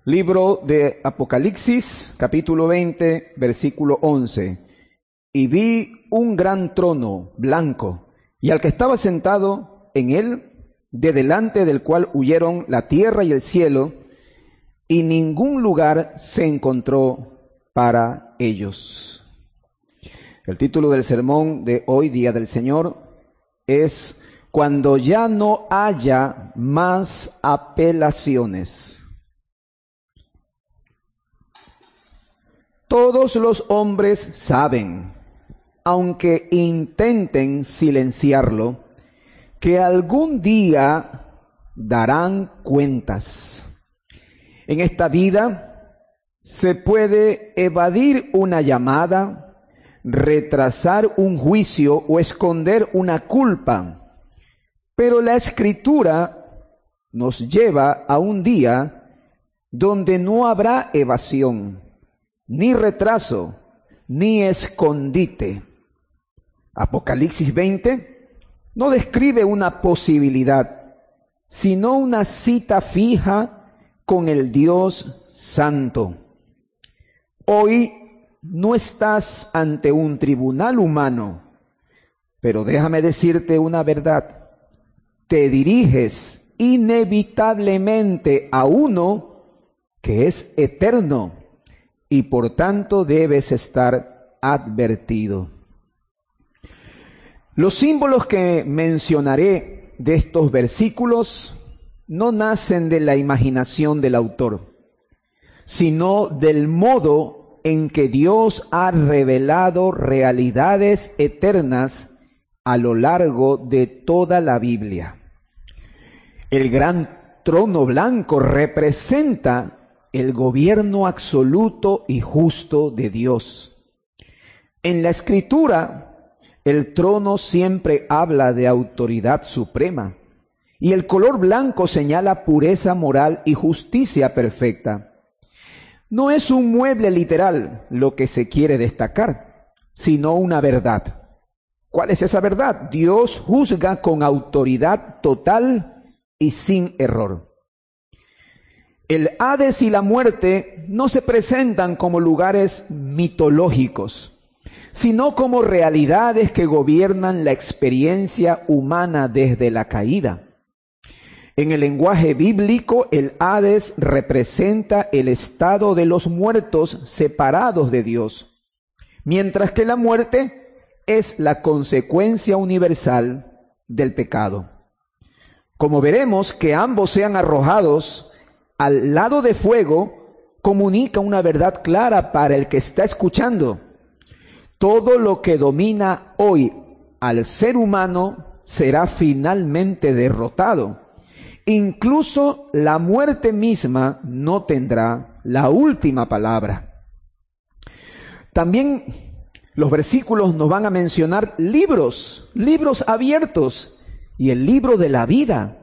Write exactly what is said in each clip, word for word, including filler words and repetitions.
Libro de Apocalipsis, capítulo veinte, versículo once. Y vi un gran trono blanco, y al que estaba sentado en él, de delante del cual huyeron la tierra y el cielo, y ningún lugar se encontró para ellos. El título del sermón de hoy, Día del Señor, es Cuando ya no haya más apelaciones. Todos los hombres saben, aunque intenten silenciarlo, que algún día darán cuentas. En esta vida se puede evadir una llamada, retrasar un juicio o esconder una culpa, pero la Escritura nos lleva a un día donde no habrá evasión, ni retraso, ni escondite. Apocalipsis veinte no describe una posibilidad, sino una cita fija con el Dios Santo. Hoy no estás ante un tribunal humano, pero déjame decirte una verdad. Te diriges inevitablemente a uno que es eterno, y por tanto debes estar advertido. Los símbolos que mencionaré de estos versículos no nacen de la imaginación del autor, sino del modo en que Dios ha revelado realidades eternas a lo largo de toda la Biblia. El gran trono blanco representa el gobierno absoluto y justo de Dios. En la Escritura, el trono siempre habla de autoridad suprema, y el color blanco señala pureza moral y justicia perfecta. No es un mueble literal lo que se quiere destacar, sino una verdad. ¿Cuál es esa verdad? Dios juzga con autoridad total y sin error. El Hades y la muerte no se presentan como lugares mitológicos, sino como realidades que gobiernan la experiencia humana desde la caída. En el lenguaje bíblico, el Hades representa el estado de los muertos separados de Dios, mientras que la muerte es la consecuencia universal del pecado. Como veremos, que ambos sean arrojados al lado de fuego comunica una verdad clara para el que está escuchando. Todo lo que domina hoy al ser humano será finalmente derrotado. Incluso la muerte misma no tendrá la última palabra. También los versículos nos van a mencionar libros, libros abiertos y el libro de la vida.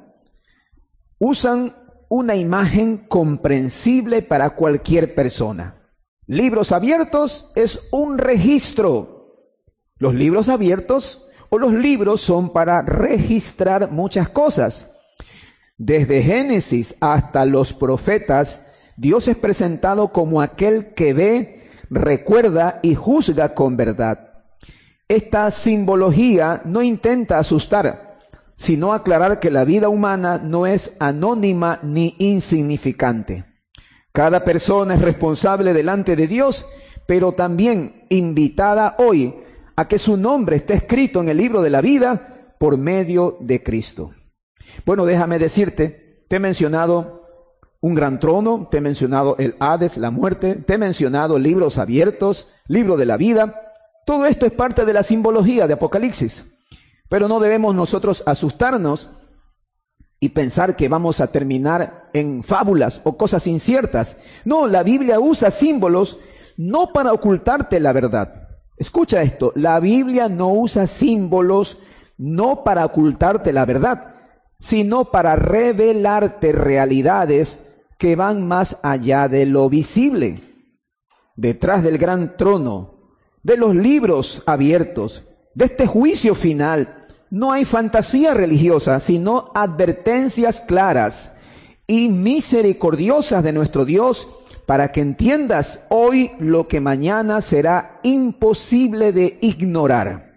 Usan una imagen comprensible para cualquier persona. Libros abiertos es un registro. Los libros abiertos o los libros son para registrar muchas cosas. Desde Génesis hasta los profetas, Dios es presentado como aquel que ve, recuerda y juzga con verdad. Esta simbología no intenta asustar, sino aclarar que la vida humana no es anónima ni insignificante. Cada persona es responsable delante de Dios, pero también invitada hoy a que su nombre esté escrito en el libro de la vida por medio de Cristo. Bueno, déjame decirte, te he mencionado un gran trono, te he mencionado el Hades, la muerte, te he mencionado libros abiertos, libro de la vida. Todo esto es parte de la simbología de Apocalipsis. Pero no debemos nosotros asustarnos y pensar que vamos a terminar en fábulas o cosas inciertas. No, la Biblia usa símbolos no para ocultarte la verdad. Escucha esto, la Biblia no usa símbolos no para ocultarte la verdad, sino para revelarte realidades que van más allá de lo visible. Detrás del gran trono, de los libros abiertos, de este juicio final, no hay fantasía religiosa, sino advertencias claras y misericordiosas de nuestro Dios, para que entiendas hoy lo que mañana será imposible de ignorar.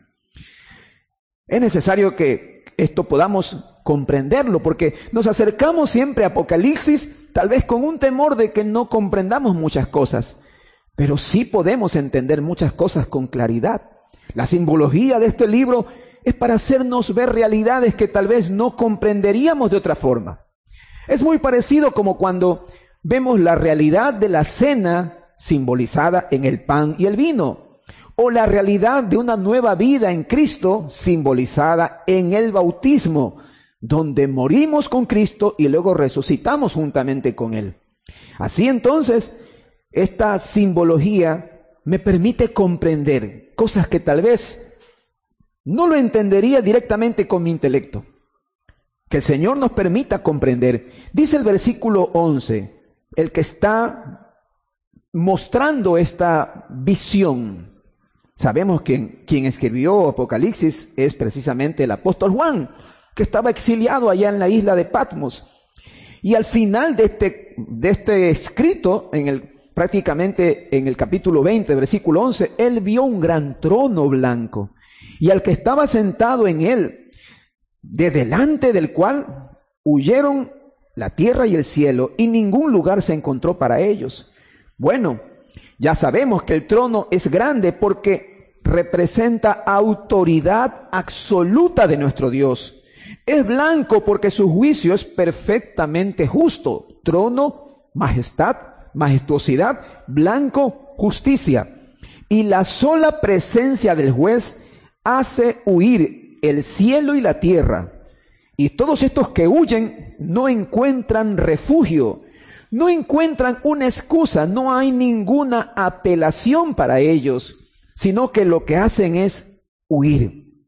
Es necesario que esto podamos comprenderlo, porque nos acercamos siempre a Apocalipsis, tal vez con un temor de que no comprendamos muchas cosas, pero sí podemos entender muchas cosas con claridad. La simbología de este libro es para hacernos ver realidades que tal vez no comprenderíamos de otra forma. Es muy parecido como cuando vemos la realidad de la cena simbolizada en el pan y el vino, o la realidad de una nueva vida en Cristo simbolizada en el bautismo, donde morimos con Cristo y luego resucitamos juntamente con Él. Así entonces, esta simbología me permite comprender cosas que tal vez no lo entendería directamente con mi intelecto. Que el Señor nos permita comprender. Dice el versículo once, el que está mostrando esta visión. Sabemos que quien escribió Apocalipsis es precisamente el apóstol Juan, que estaba exiliado allá en la isla de Patmos. Y al final de este, de este escrito, en el, prácticamente en el capítulo veinte, versículo once, él vio un gran trono blanco y al que estaba sentado en él, de delante del cual huyeron la tierra y el cielo, y ningún lugar se encontró para ellos. Bueno, ya sabemos que el trono es grande porque representa autoridad absoluta de nuestro Dios. Es blanco porque su juicio es perfectamente justo. Trono, majestad, majestuosidad, blanco, justicia. Y la sola presencia del juez hace huir el cielo y la tierra, y todos estos que huyen no encuentran refugio, no encuentran una excusa, no hay ninguna apelación para ellos, sino que lo que hacen es huir.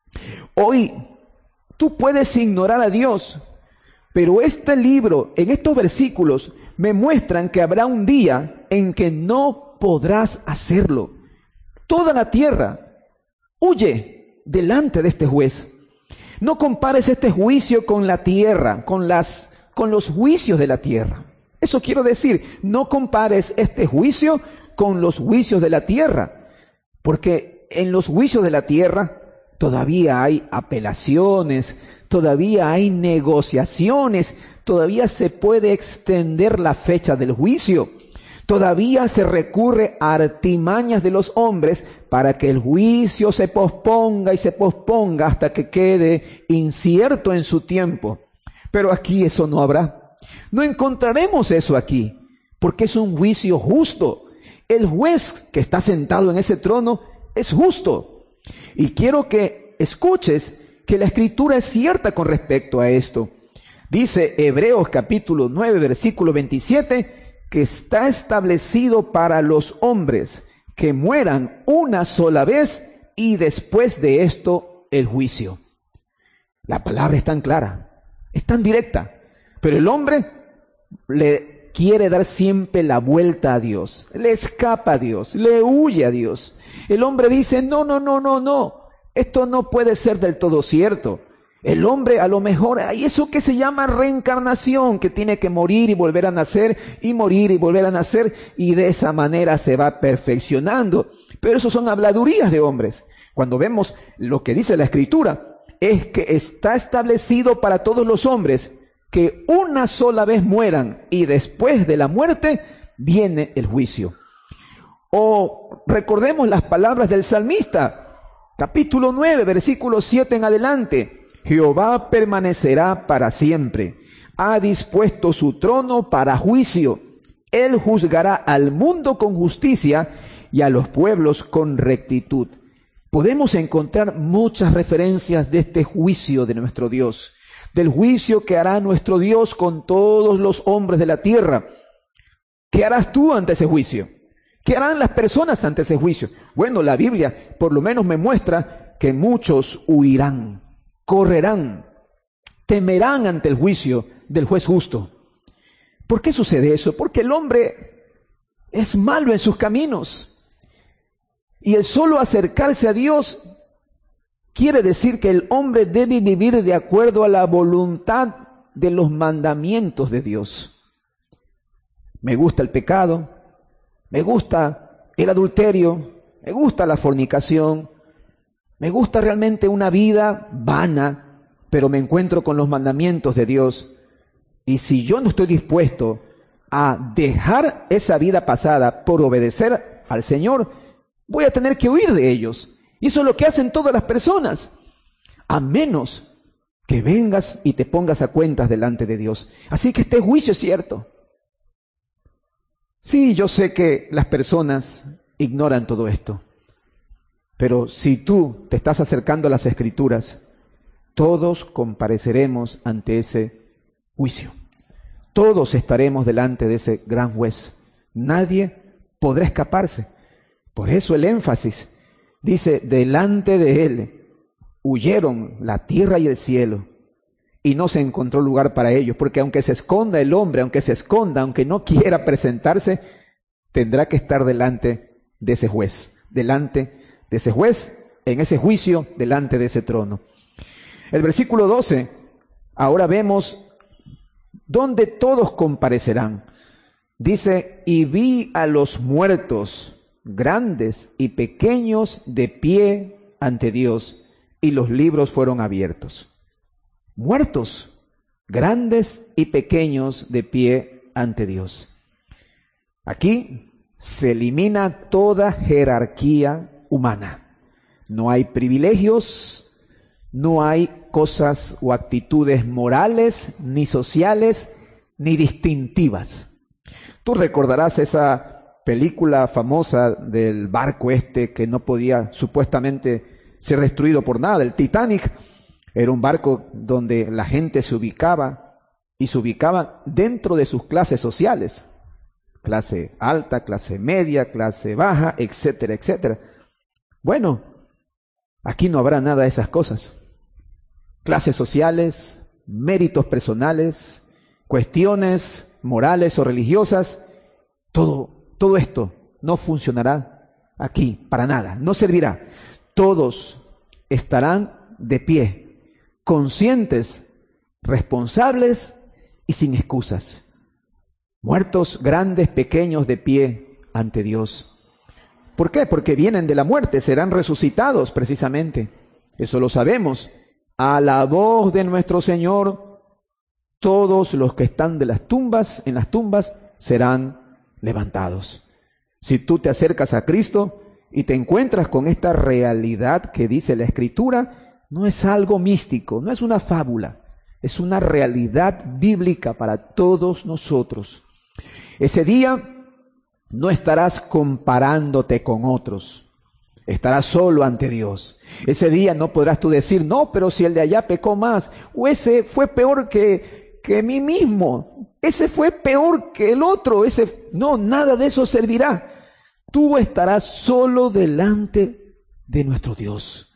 Hoy tú puedes ignorar a Dios, pero este libro, en estos versículos, me muestran que habrá un día en que no podrás hacerlo. Toda la tierra huye delante de este juez. No compares este juicio con la tierra, con las, con los juicios de la tierra. Eso quiero decir, no compares este juicio con los juicios de la tierra, porque en los juicios de la tierra todavía hay apelaciones, todavía hay negociaciones, todavía se puede extender la fecha del juicio. Todavía se recurre a artimañas de los hombres para que el juicio se posponga y se posponga hasta que quede incierto en su tiempo. Pero aquí eso no habrá. No encontraremos eso aquí, porque es un juicio justo. El juez que está sentado en ese trono es justo. Y quiero que escuches que la Escritura es cierta con respecto a esto. Dice Hebreos capítulo nueve, versículo veintisiete, que está establecido para los hombres que mueran una sola vez y después de esto el juicio. La palabra es tan clara, es tan directa, pero el hombre le quiere dar siempre la vuelta a Dios, le escapa a Dios, le huye a Dios. El hombre dice, no, no, no, no, no, esto no puede ser del todo cierto. El hombre a lo mejor, hay eso que se llama reencarnación, que tiene que morir y volver a nacer, y morir y volver a nacer, y de esa manera se va perfeccionando. Pero eso son habladurías de hombres. Cuando vemos lo que dice la Escritura, es que está establecido para todos los hombres que una sola vez mueran, y después de la muerte viene el juicio. O recordemos las palabras del salmista, capítulo nueve, versículo siete en adelante. Jehová permanecerá para siempre. Ha dispuesto su trono para juicio. Él juzgará al mundo con justicia y a los pueblos con rectitud. Podemos encontrar muchas referencias de este juicio de nuestro Dios, del juicio que hará nuestro Dios con todos los hombres de la tierra. ¿Qué harás tú ante ese juicio? ¿Qué harán las personas ante ese juicio? Bueno, la Biblia por lo menos me muestra que muchos huirán, correrán, temerán ante el juicio del juez justo. ¿Por qué sucede eso? Porque el hombre es malo en sus caminos. Y el solo acercarse a Dios quiere decir que el hombre debe vivir de acuerdo a la voluntad de los mandamientos de Dios. Me gusta el pecado, me gusta el adulterio, me gusta la fornicación, me gusta realmente una vida vana, pero me encuentro con los mandamientos de Dios. Y si yo no estoy dispuesto a dejar esa vida pasada por obedecer al Señor, voy a tener que huir de ellos. Y eso es lo que hacen todas las personas, a menos que vengas y te pongas a cuentas delante de Dios. Así que este juicio es cierto. Sí, yo sé que las personas ignoran todo esto, pero si tú te estás acercando a las Escrituras, todos compareceremos ante ese juicio. Todos estaremos delante de ese gran juez. Nadie podrá escaparse. Por eso el énfasis dice, delante de él huyeron la tierra y el cielo, y no se encontró lugar para ellos, porque aunque se esconda el hombre, aunque se esconda, aunque no quiera presentarse, tendrá que estar delante de ese juez, delante de ese juez, en ese juicio, delante de ese trono. El versículo doce, ahora vemos donde todos comparecerán. Dice, y vi a los muertos, grandes y pequeños, de pie ante Dios, y los libros fueron abiertos. Muertos, grandes y pequeños, de pie ante Dios. Aquí se elimina toda jerarquía humana. No hay privilegios, no hay cosas o actitudes morales, ni sociales, ni distintivas. Tú recordarás esa película famosa del barco este que no podía supuestamente ser destruido por nada, el Titanic. Era un barco donde la gente se ubicaba y se ubicaba dentro de sus clases sociales. Clase alta, clase media, clase baja, etcétera, etcétera. Bueno, aquí no habrá nada de esas cosas. Clases sociales, méritos personales, cuestiones morales o religiosas, todo, todo esto no funcionará aquí para nada, no servirá. Todos estarán de pie, conscientes, responsables y sin excusas. Muertos, grandes, pequeños, de pie ante Dios. ¿Por qué? Porque vienen de la muerte, serán resucitados precisamente. Eso lo sabemos. A la voz de nuestro Señor, todos los que están de las tumbas, en las tumbas, serán levantados. Si tú te acercas a Cristo y te encuentras con esta realidad que dice la Escritura, no es algo místico, no es una fábula, es una realidad bíblica para todos nosotros. Ese día no estarás comparándote con otros, estarás solo ante Dios. Ese día no podrás tú decir, no, pero si el de allá pecó más, o ese fue peor que, que mí mismo, ese fue peor que el otro, ese no, nada de eso servirá. Tú estarás solo delante de nuestro Dios.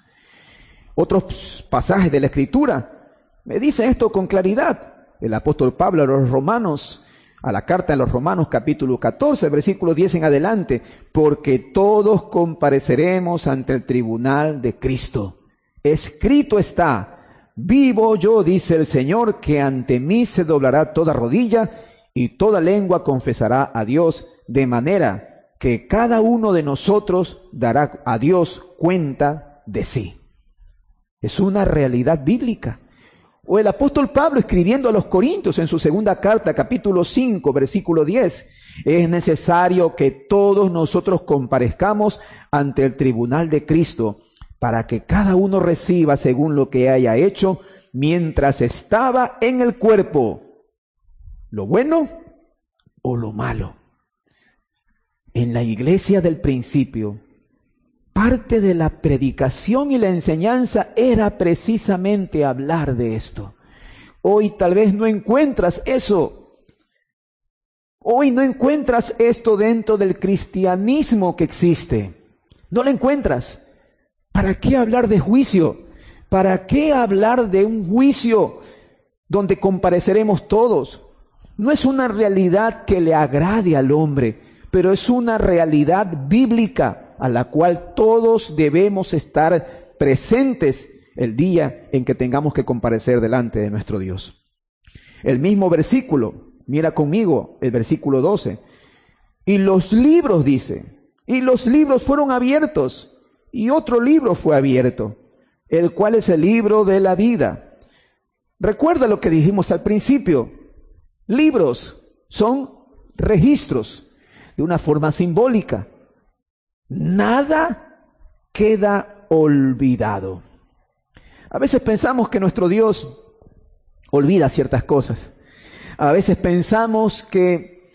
Otros pasajes de la Escritura me dicen esto con claridad. El apóstol Pablo a los Romanos, a la carta de los Romanos capítulo catorce, versículo diez en adelante, porque todos compareceremos ante el tribunal de Cristo. Escrito está, vivo yo, dice el Señor, que ante mí se doblará toda rodilla y toda lengua confesará a Dios, de manera que cada uno de nosotros dará a Dios cuenta de sí. Es una realidad bíblica. O el apóstol Pablo escribiendo a los Corintios en su segunda carta, capítulo cinco, versículo diez, es necesario que todos nosotros comparezcamos ante el tribunal de Cristo para que cada uno reciba según lo que haya hecho mientras estaba en el cuerpo, lo bueno o lo malo. En la iglesia del principio, parte de la predicación y la enseñanza era precisamente hablar de esto. Hoy tal vez no encuentras eso. Hoy no encuentras esto dentro del cristianismo que existe. No lo encuentras. ¿Para qué hablar de juicio? ¿Para qué hablar de un juicio donde compareceremos todos? No es una realidad que le agrade al hombre, pero es una realidad bíblica a la cual todos debemos estar presentes el día en que tengamos que comparecer delante de nuestro Dios. El mismo versículo, mira conmigo el versículo doce. Y los libros, dice, y los libros fueron abiertos, y otro libro fue abierto, el cual es el libro de la vida. Recuerda lo que dijimos al principio. Libros son registros de una forma simbólica. Nada queda olvidado. A veces pensamos que nuestro Dios olvida ciertas cosas. A veces pensamos que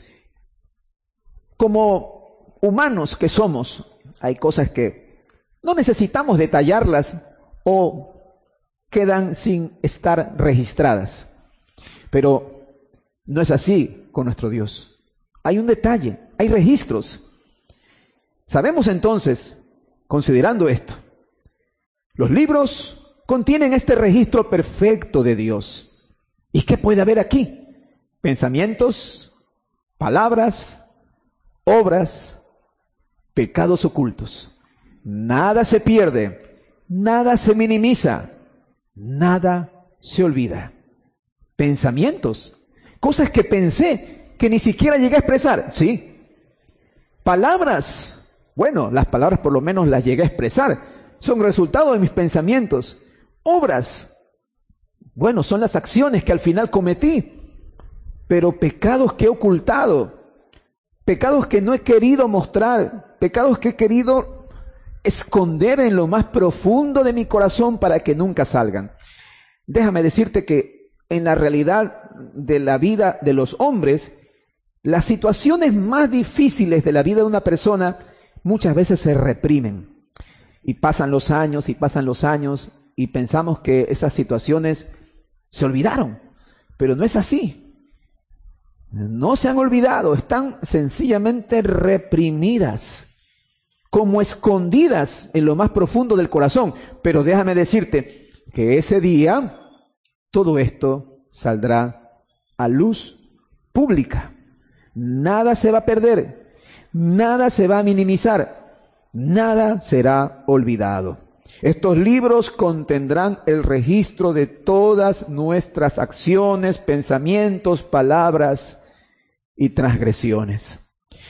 como humanos que somos, hay cosas que no necesitamos detallarlas o quedan sin estar registradas. Pero no es así con nuestro Dios. Hay un detalle, hay registros. Sabemos entonces, considerando esto, los libros contienen este registro perfecto de Dios. ¿Y qué puede haber aquí? Pensamientos, palabras, obras, pecados ocultos. Nada se pierde, nada se minimiza, nada se olvida. Pensamientos, cosas que pensé que ni siquiera llegué a expresar, sí. Palabras, bueno, las palabras por lo menos las llegué a expresar, son resultado de mis pensamientos. Obras, bueno, son las acciones que al final cometí, pero pecados que he ocultado, pecados que no he querido mostrar, pecados que he querido esconder en lo más profundo de mi corazón para que nunca salgan. Déjame decirte que en la realidad de la vida de los hombres, las situaciones más difíciles de la vida de una persona muchas veces se reprimen. Y pasan los años y pasan los años y pensamos que esas situaciones se olvidaron. Pero no es así. No se han olvidado, están sencillamente reprimidas, como escondidas en lo más profundo del corazón. Pero déjame decirte que ese día todo esto saldrá a luz pública. Nada se va a perder, nada se va a minimizar, nada será olvidado. Estos libros contendrán el registro de todas nuestras acciones, pensamientos, palabras y transgresiones.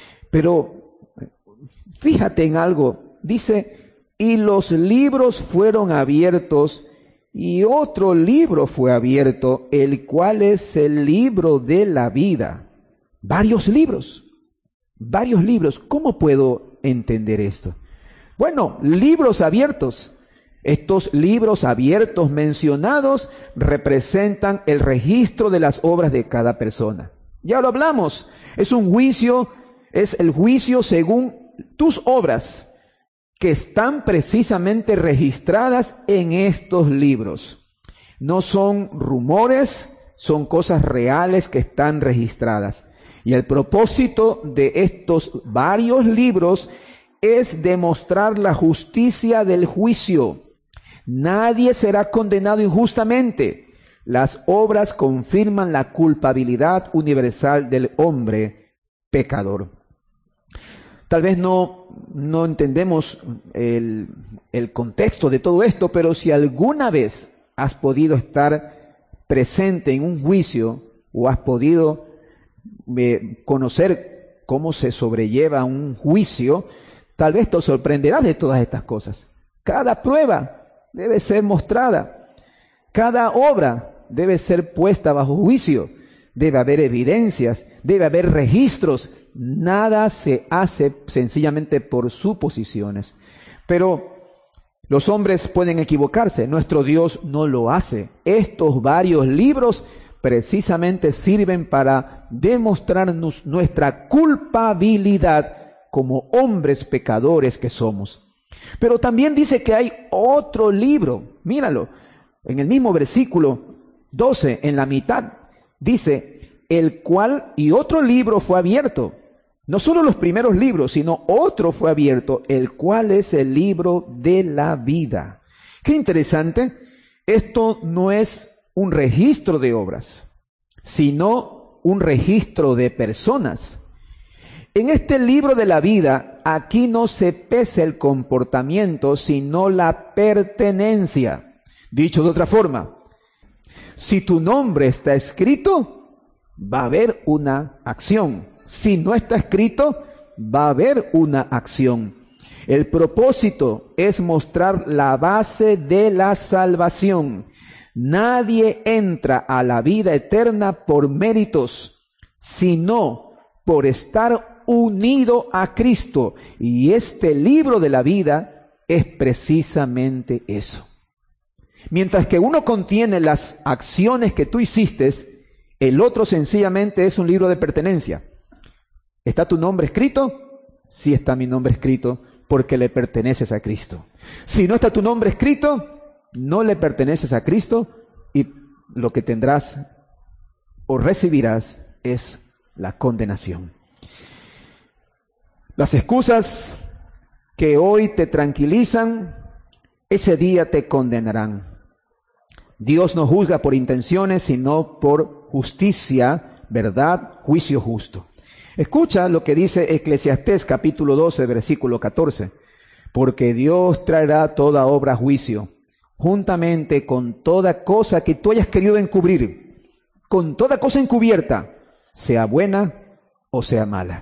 Pero fíjate en algo, dice, y los libros fueron abiertos y otro libro fue abierto, el cual es el libro de la vida. Varios libros, varios libros. ¿Cómo puedo entender esto? Bueno, libros abiertos. Estos libros abiertos mencionados representan el registro de las obras de cada persona. Ya lo hablamos, es un juicio, es el juicio según tus obras que están precisamente registradas en estos libros. No son rumores, son cosas reales que están registradas. Y el propósito de estos varios libros es demostrar la justicia del juicio. Nadie será condenado injustamente. Las obras confirman la culpabilidad universal del hombre pecador. Tal vez no, no entendemos el, el contexto de todo esto, pero si alguna vez has podido estar presente en un juicio o has podido eh, conocer cómo se sobrelleva un juicio, tal vez te sorprenderás de todas estas cosas. Cada prueba debe ser mostrada. Cada obra debe ser puesta bajo juicio. Debe haber evidencias, debe haber registros. Nada se hace sencillamente por suposiciones. Pero los hombres pueden equivocarse. Nuestro Dios no lo hace. Estos varios libros precisamente sirven para demostrarnos nuestra culpabilidad como hombres pecadores que somos. Pero también dice que hay otro libro. Míralo, en el mismo versículo doce, en la mitad, dice, el cual y otro libro fue abierto. No solo los primeros libros, sino otro fue abierto, el cual es el libro de la vida. Qué interesante. Esto no es un registro de obras, sino un registro de personas. En este libro de la vida, aquí no se pesa el comportamiento, sino la pertenencia. Dicho de otra forma, Si tu nombre está escrito, va a haber una acción. Si no está escrito, va a haber una acción. El propósito es mostrar la base de la salvación. Nadie entra a la vida eterna por méritos, sino por estar unido a Cristo. Y este libro de la vida es precisamente eso. Mientras que uno contiene las acciones que tú hiciste, el otro sencillamente es un libro de pertenencia. ¿Está tu nombre escrito? Sí está mi nombre escrito, porque le perteneces a Cristo. Si no está tu nombre escrito, no le perteneces a Cristo, y lo que tendrás o recibirás es la condenación. Las excusas que hoy te tranquilizan, ese día te condenarán. Dios no juzga por intenciones, sino por justicia, verdad, juicio justo. Escucha lo que dice Eclesiastés capítulo doce, versículo catorce. Porque Dios traerá toda obra a juicio, juntamente con toda cosa que tú hayas querido encubrir, con toda cosa encubierta, sea buena o sea mala.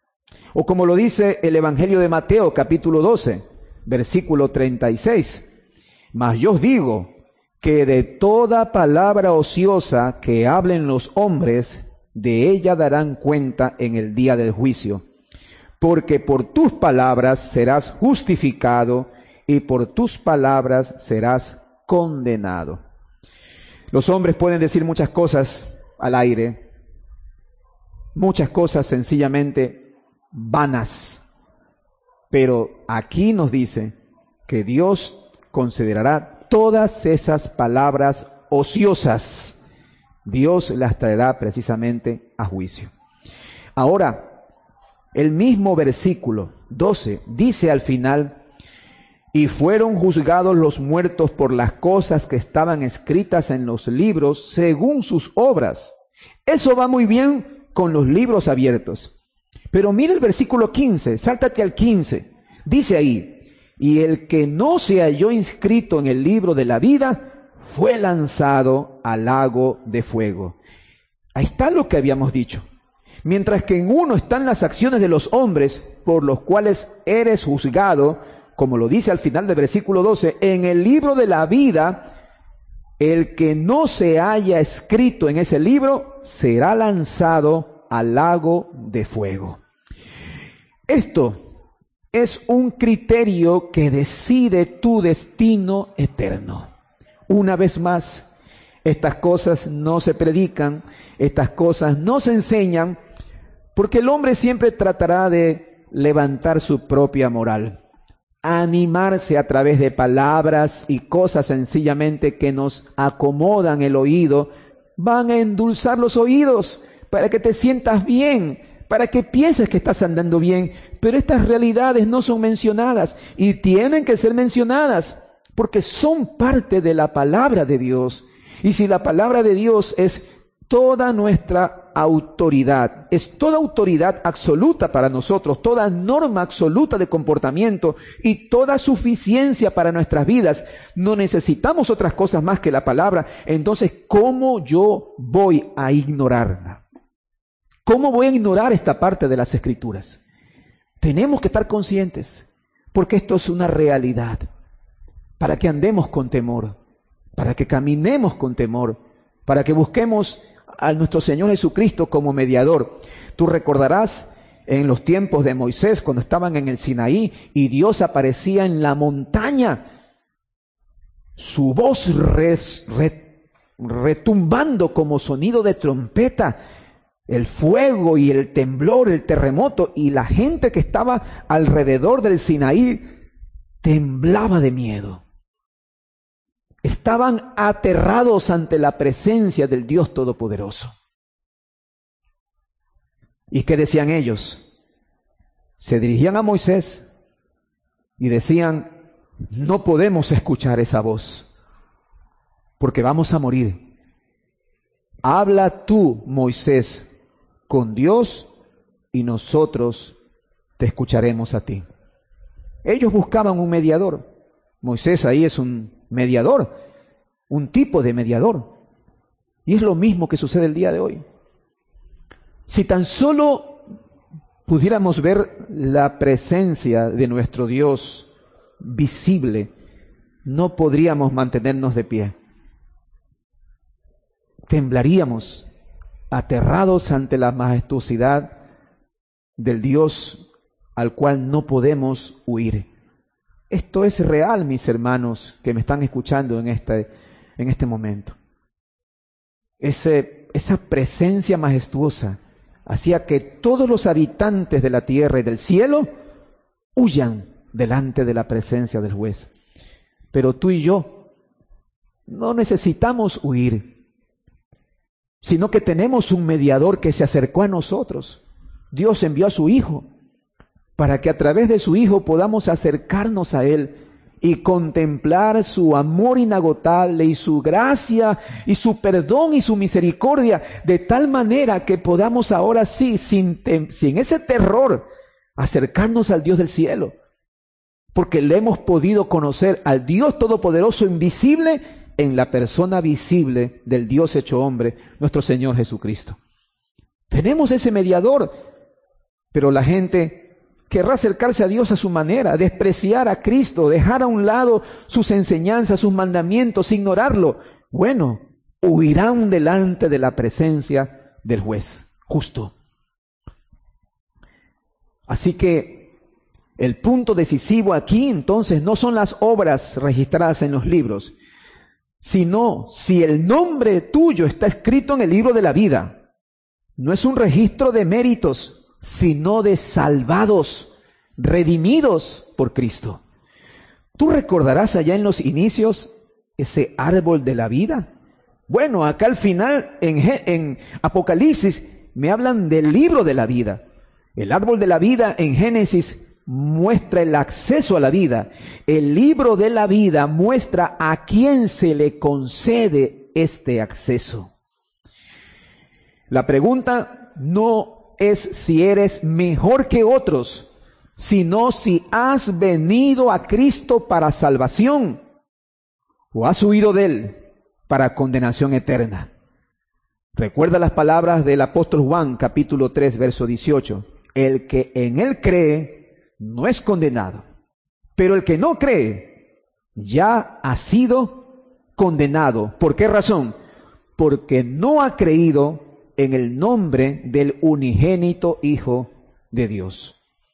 O como lo dice el Evangelio de Mateo capítulo doce, versículo treinta y seis. Mas yo os digo que de toda palabra ociosa que hablen los hombres, de ella darán cuenta en el día del juicio. Porque por tus palabras serás justificado y por tus palabras serás condenado. Los hombres pueden decir muchas cosas al aire, muchas cosas sencillamente vanas, pero aquí nos dice que Dios considerará todas esas palabras ociosas. Dios las traerá precisamente a juicio. Ahora, el mismo versículo doce dice al final: y fueron juzgados los muertos por las cosas que estaban escritas en los libros según sus obras. Eso va muy bien con los libros abiertos. Pero mira el versículo quince, sáltate al quince. Dice ahí: y el que no se halló inscrito en el libro de la vida fue lanzado al lago de fuego. Ahí está lo que habíamos dicho. Mientras que en uno están las acciones de los hombres por los cuales eres juzgado, como lo dice al final del versículo doce, en el libro de la vida, el que no se haya escrito en ese libro será lanzado al lago de fuego. Esto es un criterio que decide tu destino eterno. Una vez más, estas cosas no se predican, estas cosas no se enseñan, porque el hombre siempre tratará de levantar su propia moral, animarse a través de palabras y cosas sencillamente que nos acomodan el oído, van a endulzar los oídos para que te sientas bien, para que pienses que estás andando bien, pero estas realidades no son mencionadas y tienen que ser mencionadas porque son parte de la palabra de Dios. Y si la palabra de Dios es toda nuestra autoridad, es toda autoridad absoluta para nosotros, toda norma absoluta de comportamiento y toda suficiencia para nuestras vidas, no necesitamos otras cosas más que la palabra. Entonces, ¿cómo yo voy a ignorarla? ¿Cómo voy a ignorar esta parte de las Escrituras? Tenemos que estar conscientes, porque esto es una realidad, para que andemos con temor, para que caminemos con temor, para que busquemos a nuestro Señor Jesucristo como mediador. Tú recordarás en los tiempos de Moisés, cuando estaban en el Sinaí y Dios aparecía en la montaña, su voz res, re, retumbando como sonido de trompeta, el fuego y el temblor, el terremoto, y la gente que estaba alrededor del Sinaí temblaba de miedo. Estaban aterrados ante la presencia del Dios Todopoderoso. ¿Y qué decían ellos? Se dirigían a Moisés y decían: no podemos escuchar esa voz, porque vamos a morir. Habla tú, Moisés, con Dios, y nosotros te escucharemos a ti. Ellos buscaban un mediador. Moisés ahí es un mediador, un tipo de mediador. Y es lo mismo que sucede el día de hoy. Si tan solo pudiéramos ver la presencia de nuestro Dios visible, no podríamos mantenernos de pie. Temblaríamos, aterrados ante la majestuosidad del Dios al cual no podemos huir. Esto es real, mis hermanos que me están escuchando en este, en este momento. Ese, esa presencia majestuosa hacía que todos los habitantes de la tierra y del cielo huyan delante de la presencia del juez. Pero tú y yo no necesitamos huir, sino que tenemos un mediador que se acercó a nosotros. Dios envió a su Hijo para que a través de su Hijo podamos acercarnos a Él y contemplar su amor inagotable y su gracia y su perdón y su misericordia, de tal manera que podamos ahora sí, sin, tem- sin ese terror, acercarnos al Dios del cielo, porque le hemos podido conocer al Dios Todopoderoso invisible en la persona visible del Dios hecho hombre, nuestro Señor Jesucristo. Tenemos ese mediador, pero la gente querrá acercarse a Dios a su manera, despreciar a Cristo, dejar a un lado sus enseñanzas, sus mandamientos, ignorarlo. Bueno, huirán delante de la presencia del juez justo. Así que el punto decisivo aquí entonces no son las obras registradas en los libros, sino si el nombre tuyo está escrito en el libro de la vida. No es un registro de méritos, sino de salvados, redimidos por Cristo. ¿Tú recordarás allá en los inicios ese árbol de la vida? Bueno, acá al final, en, en Apocalipsis, me hablan del libro de la vida. El árbol de la vida en Génesis muestra el acceso a la vida. El libro de la vida muestra a quién se le concede este acceso. La pregunta no es si eres mejor que otros, sino si has venido a Cristo para salvación o has huido de Él para condenación eterna. Recuerda las palabras del apóstol Juan, capítulo tres, verso dieciocho. El que en Él cree no es condenado, pero el que no cree ya ha sido condenado. ¿Por qué razón? Porque no ha creído en el nombre del unigénito Hijo de Dios.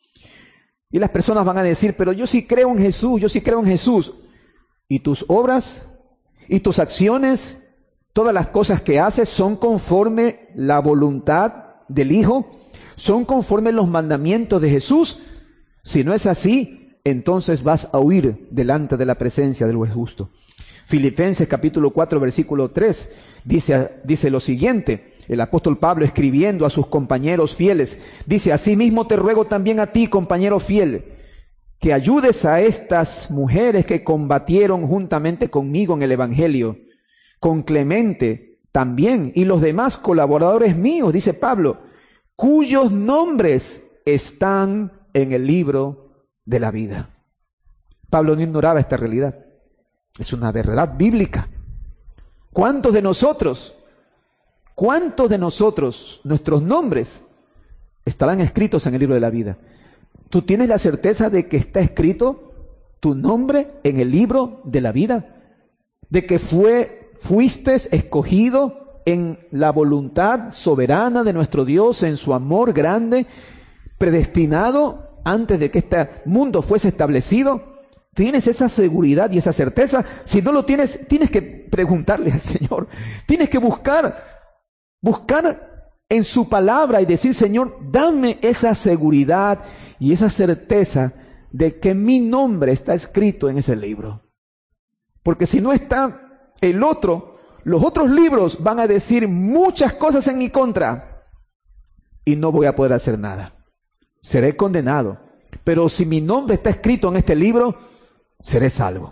Y las personas van a decir, pero yo sí creo en Jesús, yo sí creo en Jesús. ¿Y tus obras? ¿Y tus acciones? ¿Todas las cosas que haces son conforme la voluntad del Hijo? ¿Son conforme los mandamientos de Jesús? Si no es así, entonces vas a huir delante de la presencia del juez justo. Filipenses capítulo cuatro, versículo tres, dice, dice lo siguiente. El apóstol Pablo, escribiendo a sus compañeros fieles, dice: asimismo te ruego también a ti, compañero fiel, que ayudes a estas mujeres que combatieron juntamente conmigo en el Evangelio, con Clemente también, y los demás colaboradores míos, dice Pablo, cuyos nombres están en el libro de la vida. Pablo no ignoraba esta realidad. Es una verdad bíblica. ¿Cuántos de nosotros, cuántos de nosotros, nuestros nombres estarán escritos en el libro de la vida? ¿Tú tienes la certeza de que está escrito tu nombre en el libro de la vida? ¿De que fue, fuiste escogido en la voluntad soberana de nuestro Dios, en su amor grande, predestinado antes de que este mundo fuese establecido? ¿Tienes esa seguridad y esa certeza? Si no lo tienes, tienes que preguntarle al Señor. Tienes que buscar, buscar en su palabra y decir: Señor, dame esa seguridad y esa certeza de que mi nombre está escrito en ese libro. Porque si no está el otro, los otros libros van a decir muchas cosas en mi contra y no voy a poder hacer nada. Seré condenado. Pero si mi nombre está escrito en este libro, seré salvo.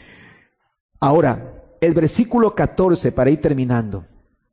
Ahora, el versículo catorce, para ir terminando.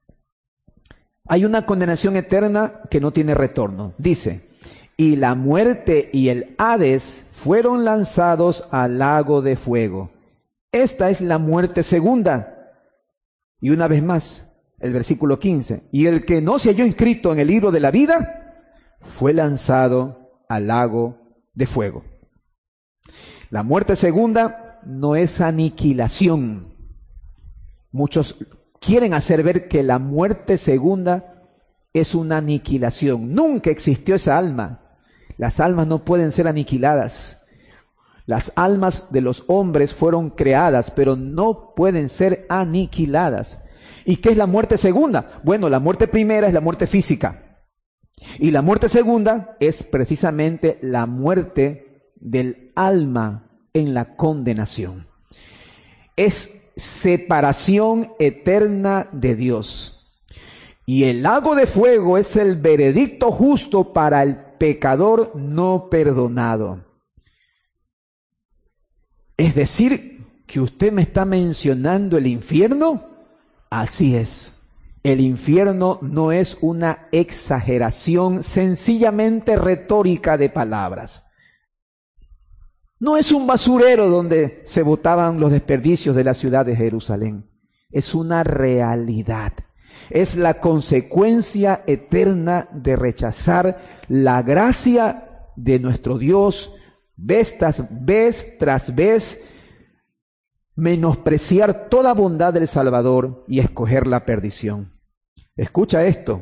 Hay una condenación eterna que no tiene retorno. Dice: y la muerte y el Hades fueron lanzados al lago de fuego. Esta es la muerte segunda. Y una vez más, el versículo quince. Y el que no se halló inscrito en el libro de la vida fue lanzado al lago de fuego. La muerte segunda no es aniquilación. Muchos quieren hacer ver que la muerte segunda es una aniquilación. Nunca existió esa alma. Las almas no pueden ser aniquiladas. Las almas de los hombres fueron creadas, pero no pueden ser aniquiladas. ¿Y qué es la muerte segunda? Bueno, la muerte primera es la muerte física. Y la muerte segunda es precisamente la muerte del alma en la condenación. Es separación eterna de Dios. Y el lago de fuego es el veredicto justo para el pecador no perdonado. Es decir, que usted me está mencionando el infierno. Así es. El infierno no es una exageración sencillamente retórica de palabras. No es un basurero donde se botaban los desperdicios de la ciudad de Jerusalén. Es una realidad. Es la consecuencia eterna de rechazar la gracia de nuestro Dios vez tras vez, tras vez, menospreciar toda bondad del Salvador y escoger la perdición. Escucha esto.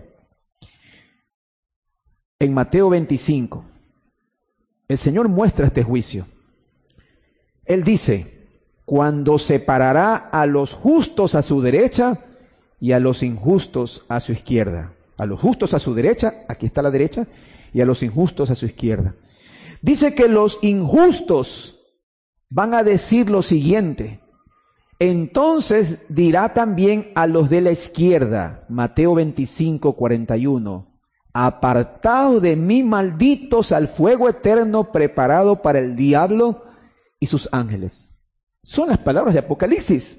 En Mateo veinticinco, el Señor muestra este juicio. Él dice, cuando separará a los justos a su derecha y a los injustos a su izquierda. A los justos a su derecha, aquí está la derecha, y a los injustos a su izquierda. Dice que los injustos van a decir lo siguiente. Entonces dirá también a los de la izquierda, Mateo veinticinco, cuarenta y uno, apartaos de mí, malditos, al fuego eterno preparado para el diablo y sus ángeles. Son las palabras de Apocalipsis.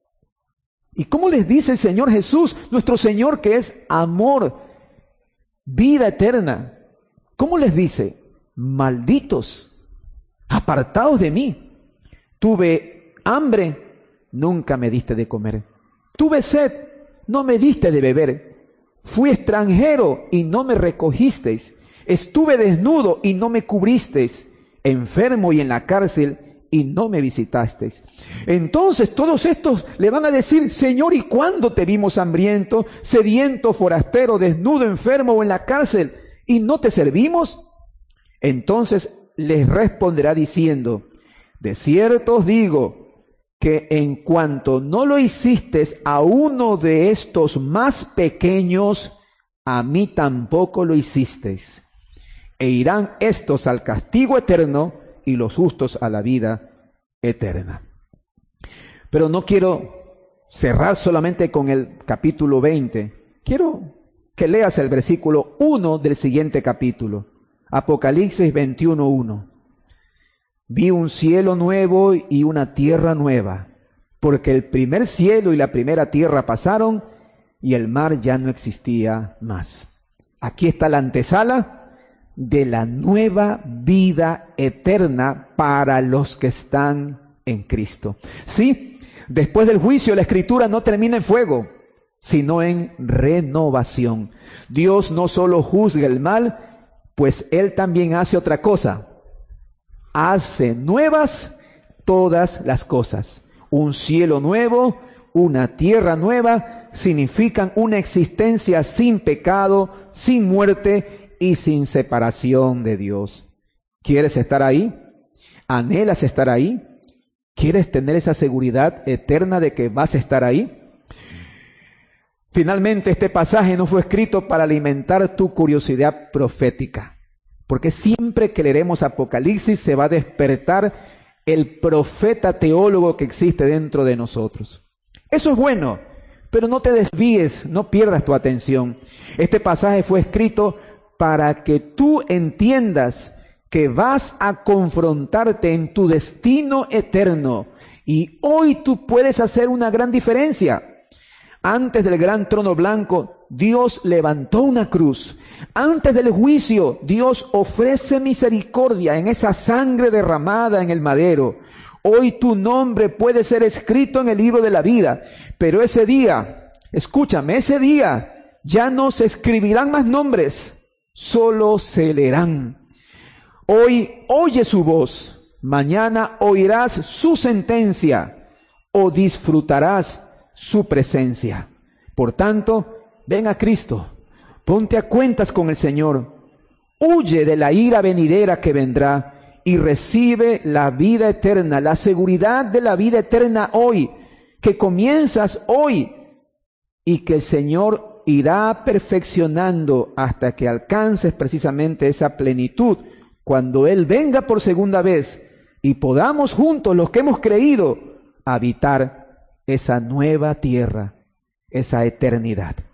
¿Y cómo les dice el Señor Jesús, nuestro Señor, que es amor, vida eterna? ¿Cómo les dice? Malditos, apartaos de mí. Tuve hambre, nunca me diste de comer. Tuve sed, no me diste de beber. Fui extranjero y no me recogisteis. Estuve desnudo y no me cubristeis. Enfermo y en la cárcel y no me visitasteis. Entonces todos estos le van a decir, Señor, ¿y cuándo te vimos hambriento, sediento, forastero, desnudo, enfermo o en la cárcel y no te servimos? Entonces les responderá diciendo, de cierto os digo que en cuanto no lo hicisteis a uno de estos más pequeños, a mí tampoco lo hicisteis. E irán estos al castigo eterno y los justos a la vida eterna. Pero no quiero cerrar solamente con el capítulo veinte. Quiero que leas el versículo uno del siguiente capítulo. Apocalipsis veintiuno, uno. Vi un cielo nuevo y una tierra nueva, porque el primer cielo y la primera tierra pasaron y el mar ya no existía más. Aquí está la antesala de la nueva vida eterna para los que están en Cristo. Sí, después del juicio la Escritura no termina en fuego, sino en renovación. Dios no solo juzga el mal, pues Él también hace otra cosa. Hace nuevas todas las cosas. Un cielo nuevo, una tierra nueva, significan una existencia sin pecado, sin muerte y sin separación de Dios. ¿Quieres estar ahí? ¿Anhelas estar ahí? ¿Quieres tener esa seguridad eterna de que vas a estar ahí? Finalmente, este pasaje no fue escrito para alimentar tu curiosidad profética, porque siempre que leeremos Apocalipsis se va a despertar el profeta teólogo que existe dentro de nosotros. Eso es bueno, pero no te desvíes, no pierdas tu atención. Este pasaje fue escrito para que tú entiendas que vas a confrontarte en tu destino eterno. Y hoy tú puedes hacer una gran diferencia. Antes del gran trono blanco, Dios levantó una cruz. Antes del juicio, Dios ofrece misericordia en esa sangre derramada en el madero. Hoy tu nombre puede ser escrito en el libro de la vida, pero ese día Escúchame, ese día ya no se escribirán más nombres, solo se leerán. Hoy oye su voz, mañana oirás su sentencia o disfrutarás su presencia. Por tanto, ven a Cristo, ponte a cuentas con el Señor, huye de la ira venidera que vendrá y recibe la vida eterna, la seguridad de la vida eterna hoy, que comienzas hoy y que el Señor irá perfeccionando hasta que alcances precisamente esa plenitud cuando Él venga por segunda vez y podamos juntos, los que hemos creído, habitar esa nueva tierra, esa eternidad.